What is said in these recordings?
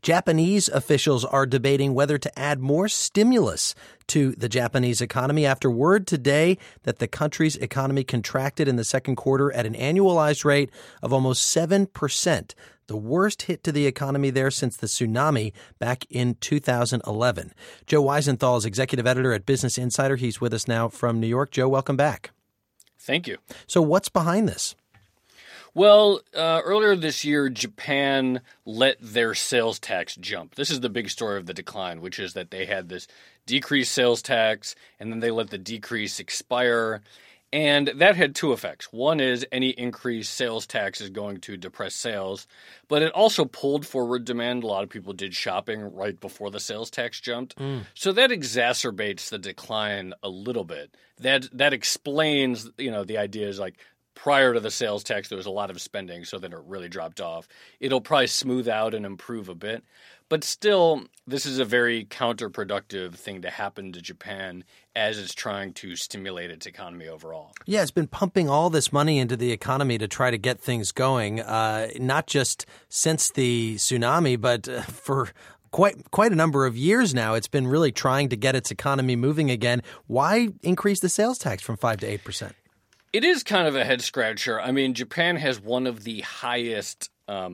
Japanese officials are debating whether to add more stimulus to the Japanese economy after word today that the country's economy contracted in the second quarter at an annualized rate of almost 7%, the worst hit to the economy there since the tsunami back in 2011. Joe Weisenthal is executive editor at Business Insider. He's with us now from New York. Joe, welcome back. Thank you. So what's behind this? Well, earlier this year, Japan let their sales tax jump. This is the big story of the decline, which is that they had this decreased sales tax, and then they let the decrease expire. And that had two effects. One is any increased sales tax is going to depress sales, but it also pulled forward demand. A lot of people did shopping right before the sales tax jumped. So that exacerbates the decline a little bit. That explains, the idea is like, prior to the sales tax, there was a lot of spending, so then it really dropped off. It'll probably smooth out and improve a bit. But still, this is a very counterproductive thing to happen to Japan as it's trying to stimulate its economy overall. Yeah, it's been pumping all this money into the economy to try to get things going, not just since the tsunami, but for quite a number of years now. It's been really trying to get its economy moving again. Why increase the sales tax from 5 to 8%? It is kind of a head-scratcher. I mean, Japan has one of the highest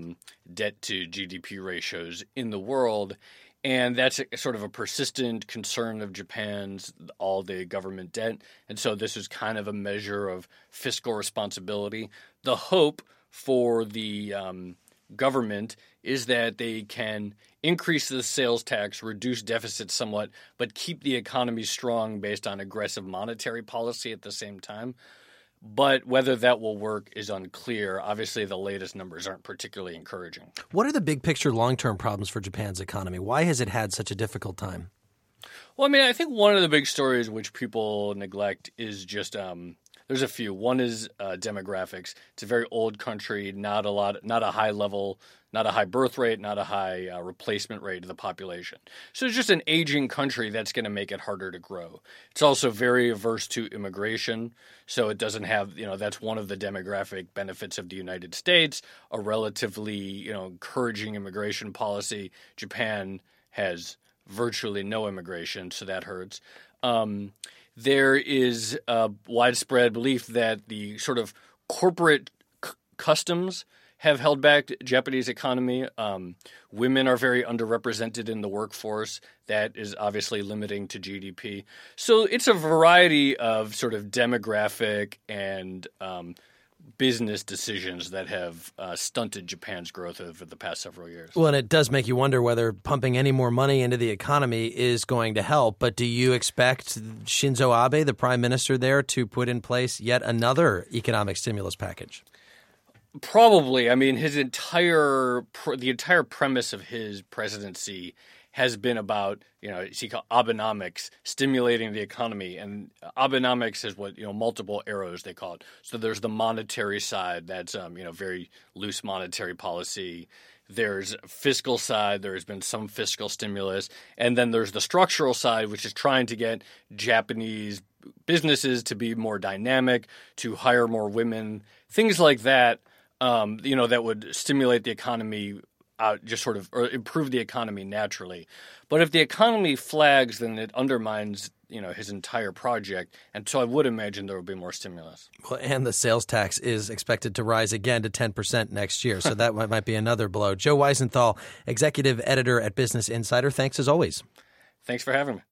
debt-to-GDP ratios in the world, and that's sort of a persistent concern of Japan's, all the government debt. And so this is kind of a measure of fiscal responsibility. The hope for the government is that they can increase the sales tax, reduce deficits somewhat, but keep the economy strong based on aggressive monetary policy at the same time. But whether that will work is unclear. Obviously, the latest numbers aren't particularly encouraging. What are the big picture long-term problems for Japan's economy? Why has it had such a difficult time? Well, I mean, I think one of the big stories which people neglect is just there's a few. One is demographics. It's a very old country, not a high level, not a high birth rate, not a high replacement rate of the population. So it's just an aging country that's going to make it harder to grow. It's also very averse to immigration, so it doesn't have, that's one of the demographic benefits of the United States, a relatively, encouraging immigration policy. Japan has virtually no immigration, so that hurts. There is a widespread belief that the sort of corporate customs have held back the Japanese economy. Women are very underrepresented in the workforce. That is obviously limiting to GDP. So it's a variety of sort of demographic and business decisions that have stunted Japan's growth over the past several years. Well, and it does make you wonder whether pumping any more money into the economy is going to help. But do you expect Shinzo Abe, the prime minister there, to put in place yet another economic stimulus package? Probably. I mean, the entire premise of his presidency has been about, it's called Abenomics, stimulating the economy. And Abenomics is what, multiple arrows they call it. So there's the monetary side, that's, very loose monetary policy. There's fiscal side, there's been some fiscal stimulus. And then there's the structural side, which is trying to get Japanese businesses to be more dynamic, to hire more women, things like that, that would stimulate the economy just sort of, or improve the economy naturally. But if the economy flags, then it undermines, his entire project. And so I would imagine there will be more stimulus. Well, and the sales tax is expected to rise again to 10% next year. So that might be another blow. Joe Weisenthal, executive editor at Business Insider. Thanks as always. Thanks for having me.